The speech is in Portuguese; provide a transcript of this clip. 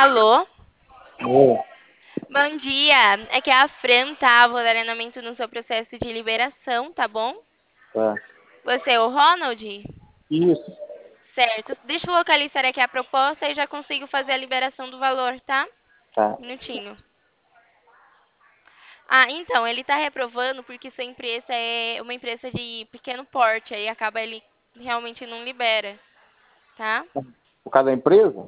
Alô? Ô, Bom dia. É que a Fran tá, vou dar andamento no seu processo de liberação, tá bom? tá. Você é o Ronald? Isso, Certo. Deixa eu localizar aqui a proposta e já consigo fazer a liberação do valor, tá? tá. Minutinho. Ah, então, ele tá reprovando porque sua empresa é uma empresa de pequeno porte, aí acaba ele realmente não libera, tá? Por causa da empresa?